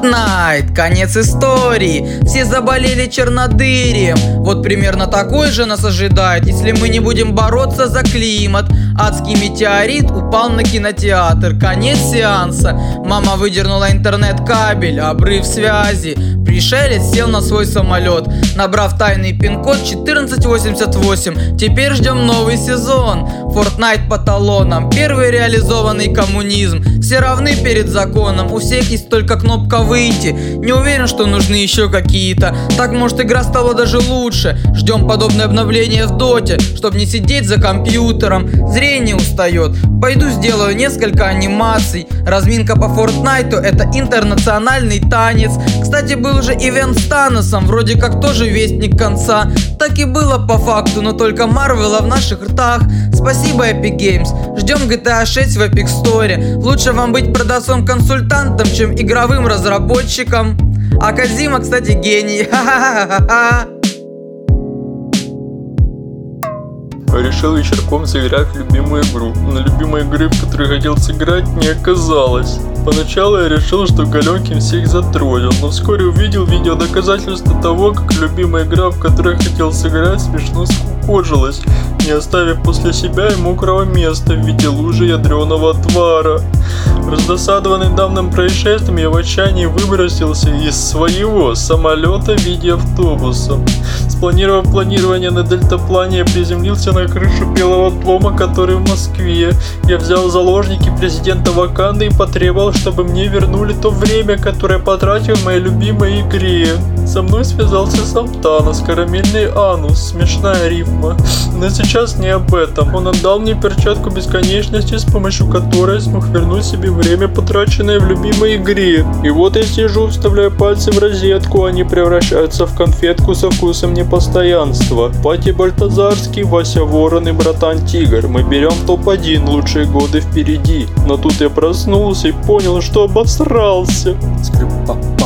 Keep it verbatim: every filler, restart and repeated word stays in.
Fortnite, конец истории, все заболели чернодырием. Вот примерно такой же нас ожидает, если мы не будем бороться за климат. Адский метеорит упал на кинотеатр, конец сеанса. Мама выдернула интернет-кабель, обрыв связи. Пришелец сел на свой самолет, набрав тайный пин-код четырнадцать восемьдесят восемь. Теперь ждем новый сезон. Fortnite по талонам, первый реализованный коммунизм. Все равны перед законом, у всех есть только кнопка выйти. Не уверен, что нужны еще какие-то. Так может игра стала даже лучше. Ждем подобное обновление в доте, чтоб не сидеть за компьютером. Зрение устает. Пойду сделаю несколько анимаций. Разминка по Fortnite — это интернациональный танец. Кстати, был уже ивент с Таносом, вроде как тоже вестник конца. Так и было по факту, но только Марвела в наших ртах. Спасибо, Epic Games. Ждем джи ти эй шесть в Epic Store. Лучше вам быть продавцом-консультантом, чем игровым разработчиком. А Кодзима, кстати, гений. Ха-ха-ха-ха. Решил вечерком сыграть в любимую игру, но любимой игры, в которой хотел сыграть, не оказалось. Поначалу я решил, что Галенкин всех затроллил, но вскоре увидел видео доказательства того, как любимая игра, в которой хотел сыграть, смешно скукожилась, не оставив после себя и мокрого места в виде лужи ядреного отвара. Раздосадованный данным происшествием, я в отчаянии выбросился из своего самолета в виде автобуса. Спланировав планирование на дельтаплане, я приземлился на крышу Белого дома, который в Москве. Я взял в заложники президента Ваканды и потребовал, чтобы мне вернули то время, которое потратил в моей любимой игре. Со мной связался сам Танос, карамельный анус, смешная рифма. Но сейчас не об этом. Он отдал мне перчатку бесконечности, с помощью которой смог вернуть себе время, потраченное в любимой игре. И вот я сижу, вставляю пальцы в розетку, они превращаются в конфетку со вкусом непостоянства. Пати Бальтазарский, Вася Ворон и братан Тигр. Мы берем топ один, лучшие годы впереди. Но тут я проснулся и понял, что обосрался. Скрип-пап.